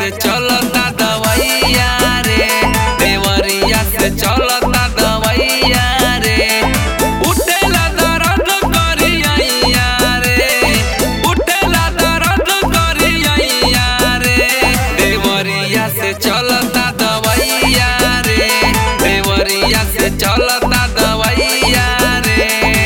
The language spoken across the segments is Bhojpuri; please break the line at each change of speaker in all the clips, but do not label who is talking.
से चलता दवैया रे, देवरिया से चलता दवैया रे। उठेला दर्द करिया रे, उठेला दर्द करिया रे, देवरिया से चलता दवैया रे, देवरिया से चलता दवैया रे।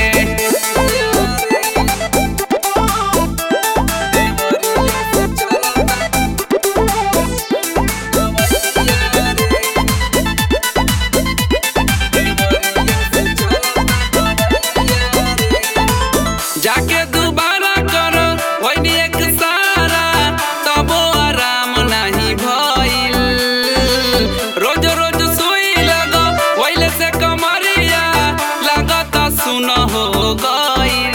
जाके दोबारा करो वही एक सारा, तबो आराम नहीं भइल। रोज रोज सुई लगो वैले से कमरिया, लगता सुन हो गइल।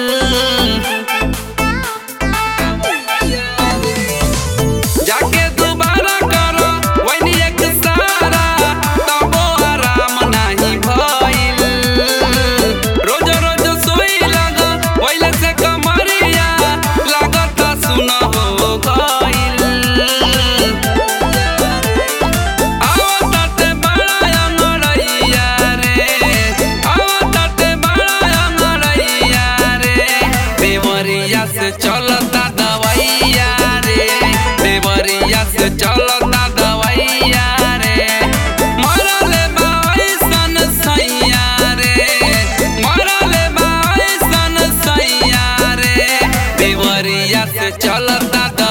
जाके दोबारा करो वही एक सारा, तबो आराम नहीं भइल। रोज रोज सुई लगो वैले से कमरिया, लगता सुन हो गइल। आवताते बड़ा अंगड़ैया रे, आवताते बड़ा अंगड़ैया रे, देवरिया से चलता दवैया रे, देवरिया से चलता दवैया रे। मरले बा ऐसन सैया रे, मरले बा ऐसन सैया रे, देवरिया से चलता